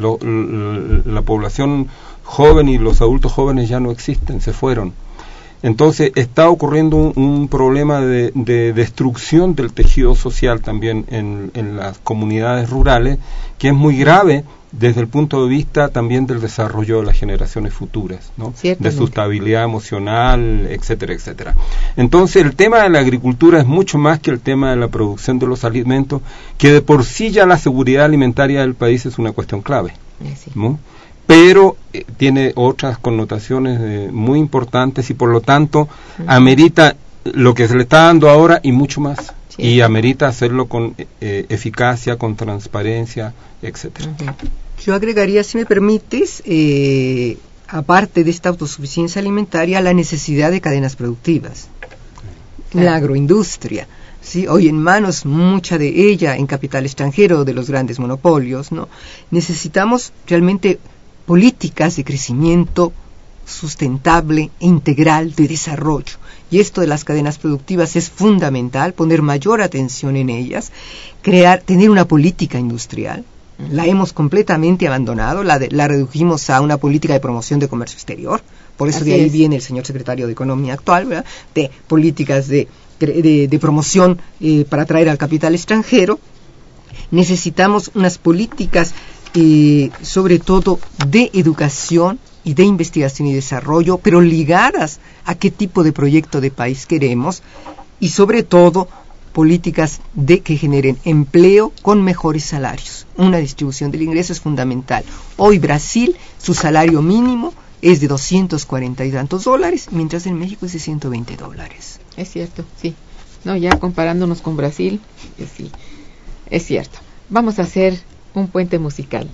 La población joven y los adultos jóvenes ya no existen, se fueron. Entonces está ocurriendo un problema de destrucción del tejido social también en las comunidades rurales, que es muy grave desde el punto de vista también del desarrollo de las generaciones futuras, ¿no? De su estabilidad emocional, etcétera, etcétera. Entonces el tema de la agricultura es mucho más que el tema de la producción de los alimentos, que de por sí ya la seguridad alimentaria del país es una cuestión clave, ¿no? Pero tiene otras connotaciones muy importantes, y por lo tanto amerita lo que se le está dando ahora y mucho más. Sí. Y amerita hacerlo con eficacia, con transparencia, etcétera. Yo agregaría, si me permites, aparte de esta autosuficiencia alimentaria, la necesidad de cadenas productivas. Claro. La agroindustria, ¿sí? Hoy en manos, mucha de ella en capital extranjero de los grandes monopolios, ¿no? Necesitamos realmente políticas de crecimiento sustentable e integral de desarrollo. Y esto de las cadenas productivas es fundamental, poner mayor atención en ellas, tener una política industrial. La hemos completamente abandonado, la redujimos a una política de promoción de comercio exterior. Por eso de ahí viene el señor secretario de Economía actual, ¿verdad? De políticas de promoción para atraer al capital extranjero. Necesitamos unas políticas sobre todo de educación y de investigación y desarrollo, pero ligadas a qué tipo de proyecto de país queremos, y sobre todo políticas que generen empleo con mejores salarios. Una distribución del ingreso es fundamental. Hoy Brasil, su salario mínimo es de $240 y tantos, mientras en México es de $120. Es cierto, sí. No, ya comparándonos con Brasil, sí, es cierto. Vamos a hacer un puente musical.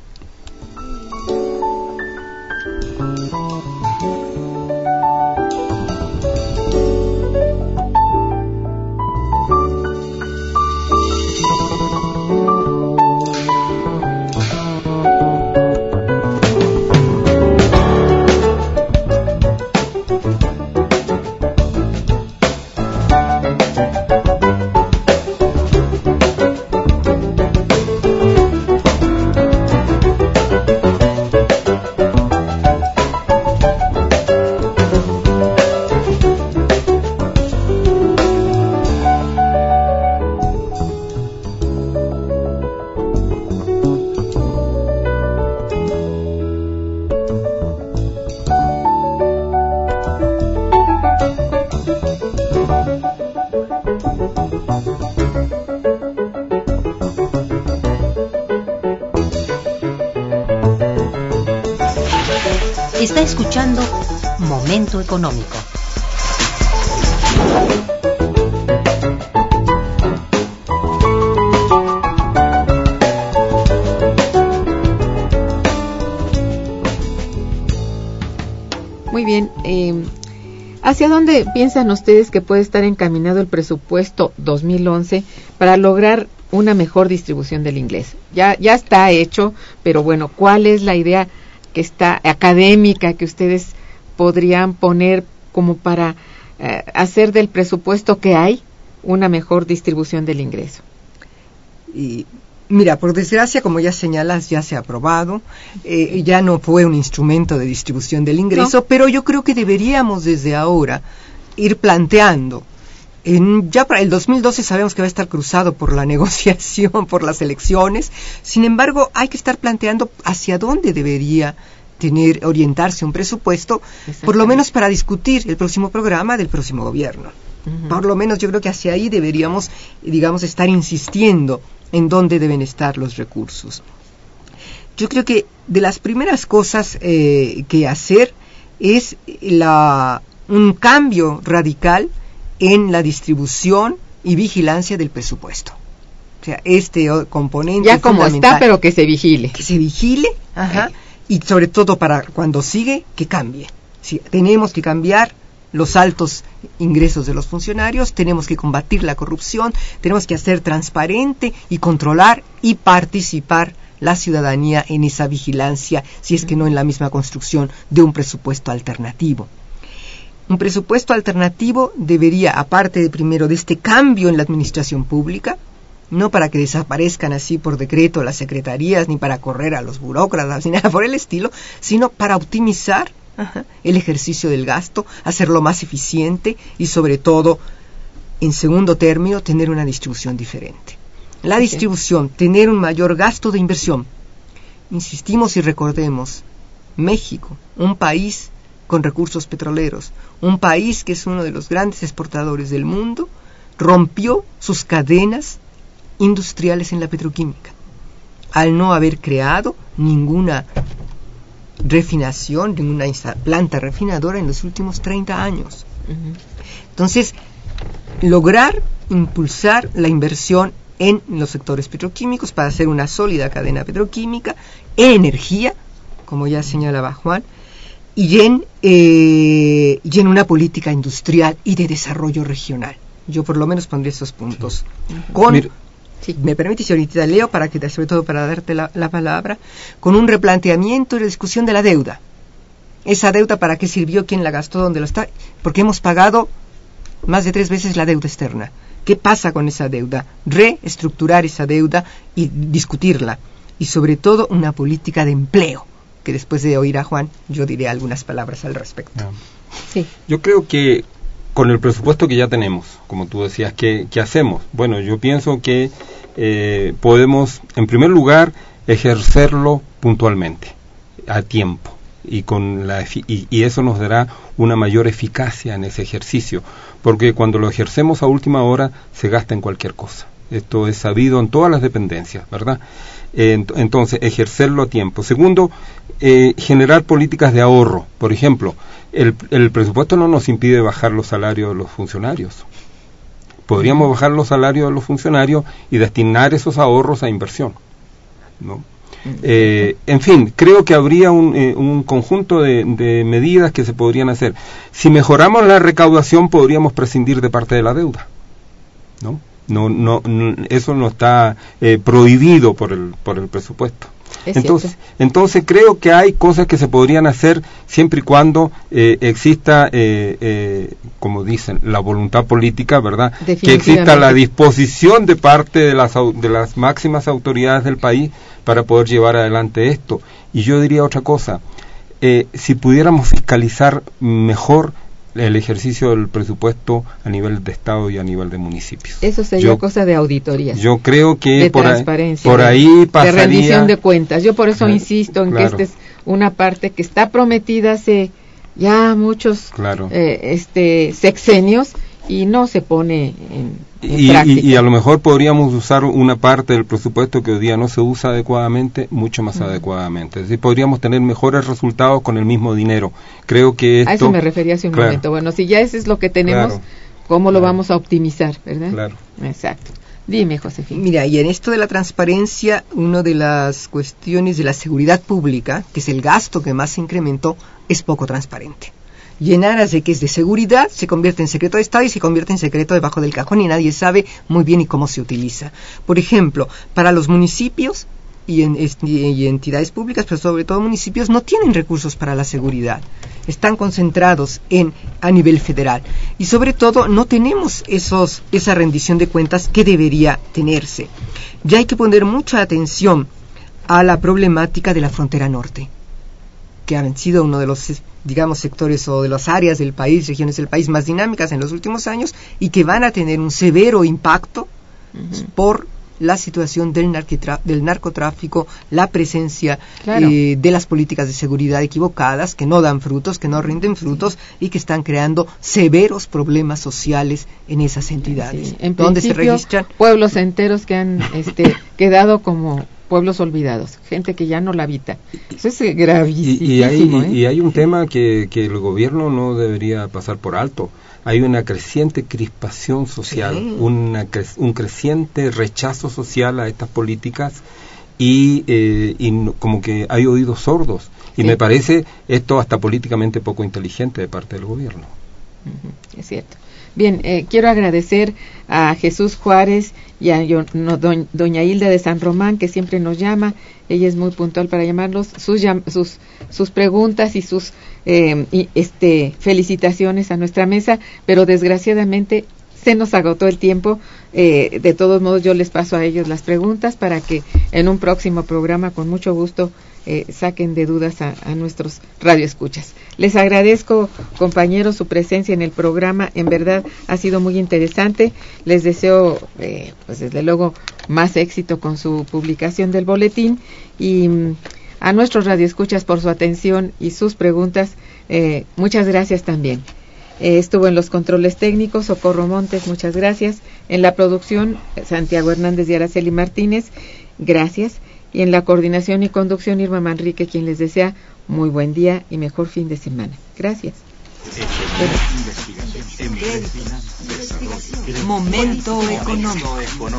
Está escuchando Momento Económico. Muy bien. ¿Hacia dónde piensan ustedes que puede estar encaminado el presupuesto 2011 para lograr una mejor distribución del inglés? Ya está hecho, pero bueno, ¿cuál es la idea que está académica que ustedes podrían poner como para hacer del presupuesto que hay una mejor distribución del ingreso? Y mira, por desgracia, como ya señalas, ya se ha aprobado, ya no fue un instrumento de distribución del ingreso, no. Pero yo creo que deberíamos desde ahora ir planteando. Ya para el 2012 sabemos que va a estar cruzado por la negociación, por las elecciones. Sin embargo, hay que estar planteando hacia dónde debería orientarse un presupuesto, por lo menos para discutir el próximo programa del próximo gobierno. Uh-huh. Por lo menos yo creo que hacia ahí deberíamos, estar insistiendo en dónde deben estar los recursos. Yo creo que de las primeras cosas que hacer es un cambio radical en la distribución y vigilancia del presupuesto. O sea, este componente ya como está, pero que se vigile. Que se vigile, ajá, y sobre todo para cuando sigue, que cambie. Sí, tenemos que cambiar los altos ingresos de los funcionarios, tenemos que combatir la corrupción, tenemos que hacer transparente y controlar y participar la ciudadanía en esa vigilancia, si es que no en la misma construcción de un presupuesto alternativo. Un presupuesto alternativo debería, aparte de este cambio en la administración pública, no para que desaparezcan así por decreto las secretarías, ni para correr a los burócratas, ni nada por el estilo, sino para optimizar el ejercicio del gasto, hacerlo más eficiente y sobre todo, en segundo término, tener una distribución diferente. La distribución, tener un mayor gasto de inversión. Insistimos y recordemos, México, un país con recursos petroleros, un país que es uno de los grandes exportadores del mundo, rompió sus cadenas industriales en la petroquímica, al no haber creado ninguna refinación, ninguna planta refinadora en los últimos 30 años. Uh-huh. Entonces, lograr impulsar la inversión en los sectores petroquímicos para hacer una sólida cadena petroquímica, en energía, como ya señalaba Juan, y en una política industrial y de desarrollo regional. Yo por lo menos pondría esos puntos. Sí. Me permite, señorita Leo, sobre todo para darte la palabra, con un replanteamiento y la discusión de la deuda. Esa deuda, ¿para qué sirvió? ¿Quién la gastó? ¿Dónde lo está? Porque hemos pagado más de 3 veces la deuda externa. ¿Qué pasa con esa deuda? Reestructurar esa deuda y discutirla. Y sobre todo una política de empleo, que después de oír a Juan, yo diré algunas palabras al respecto. Sí. Yo creo que con el presupuesto que ya tenemos, como tú decías, ¿qué hacemos? Bueno, yo pienso que podemos, en primer lugar, ejercerlo puntualmente, a tiempo, y eso nos dará una mayor eficacia en ese ejercicio, porque cuando lo ejercemos a última hora, se gasta en cualquier cosa. Esto es sabido en todas las dependencias, ¿verdad? Entonces, ejercerlo a tiempo. Segundo, generar políticas de ahorro. Por ejemplo, el presupuesto no nos impide bajar los salarios de los funcionarios. Podríamos bajar los salarios de los funcionarios y destinar esos ahorros a inversión, ¿no? En fin, creo que habría un conjunto de medidas que se podrían hacer. Si mejoramos la recaudación, podríamos prescindir de parte de la deuda, ¿no? Eso no está prohibido por el presupuesto. Entonces creo que hay cosas que se podrían hacer siempre y cuando exista, como dicen, la voluntad política, ¿verdad? Que exista la disposición de parte de las máximas autoridades del país para poder llevar adelante esto. Y yo diría otra cosa, si pudiéramos fiscalizar mejor el ejercicio del presupuesto a nivel de Estado y a nivel de municipios. Eso sería cosa de auditorías. Yo creo que de transparencia, por ahí pasaría... De rendición de cuentas. Yo por eso insisto en que esta es una parte que está prometida hace ya muchos sexenios y no se pone en práctica. Y a lo mejor podríamos usar una parte del presupuesto que hoy día no se usa adecuadamente, mucho más adecuadamente. Es decir, podríamos tener mejores resultados con el mismo dinero. Creo que esto... A eso me refería hace un momento. Bueno, si ya eso es lo que tenemos, ¿cómo lo vamos a optimizar, verdad? Claro. Exacto. Dime, Josefina. Mira, y en esto de la transparencia, una de las cuestiones de la seguridad pública, que es el gasto que más se incrementó, es poco transparente. Y en aras de que es de seguridad, se convierte en secreto de Estado y se convierte en secreto debajo del cajón y nadie sabe muy bien y cómo se utiliza. Por ejemplo, para los municipios y entidades públicas, pero sobre todo municipios, no tienen recursos para la seguridad. Están concentrados a nivel federal. Y sobre todo, no tenemos esa rendición de cuentas que debería tenerse. Ya hay que poner mucha atención a la problemática de la frontera norte, que han sido uno de los, sectores o de las áreas del país, regiones del país más dinámicas en los últimos años y que van a tener un severo impacto por la situación del narcotráfico, la presencia de las políticas de seguridad equivocadas que no dan frutos, que no rinden frutos y que están creando severos problemas sociales en esas entidades. Sí. Donde se registran pueblos enteros que han quedado como pueblos olvidados, gente que ya no la habita. Eso es gravísimo. Y hay un tema que el gobierno no debería pasar por alto. Hay una creciente crispación social, un creciente rechazo social a estas políticas y como que hay oídos sordos. Y me parece esto hasta políticamente poco inteligente de parte del gobierno. Es cierto. Bien, quiero agradecer a Jesús Juárez y a doña Hilda de San Román, que siempre nos llama. Ella es muy puntual para llamarlos, sus preguntas y sus felicitaciones a nuestra mesa, pero desgraciadamente se nos agotó el tiempo. De todos modos, yo les paso a ellos las preguntas para que en un próximo programa, con mucho gusto, saquen de dudas a nuestros radioescuchas. Les agradezco, compañeros, su presencia en el programa. En verdad ha sido muy interesante. Les deseo, pues desde luego, más éxito con su publicación del boletín, y a nuestros radioescuchas por su atención y sus preguntas. Muchas gracias también. Estuvo en los controles técnicos Socorro Montes, muchas gracias. En la producción, Santiago Hernández y Araceli Martínez, gracias. Y en la coordinación y conducción, Irma Manrique, quien les desea muy buen día y mejor fin de semana. Gracias. Momento económico.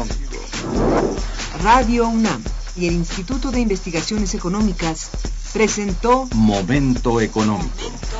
Radio UNAM y el Instituto de Investigaciones Económicas presentó Momento económico.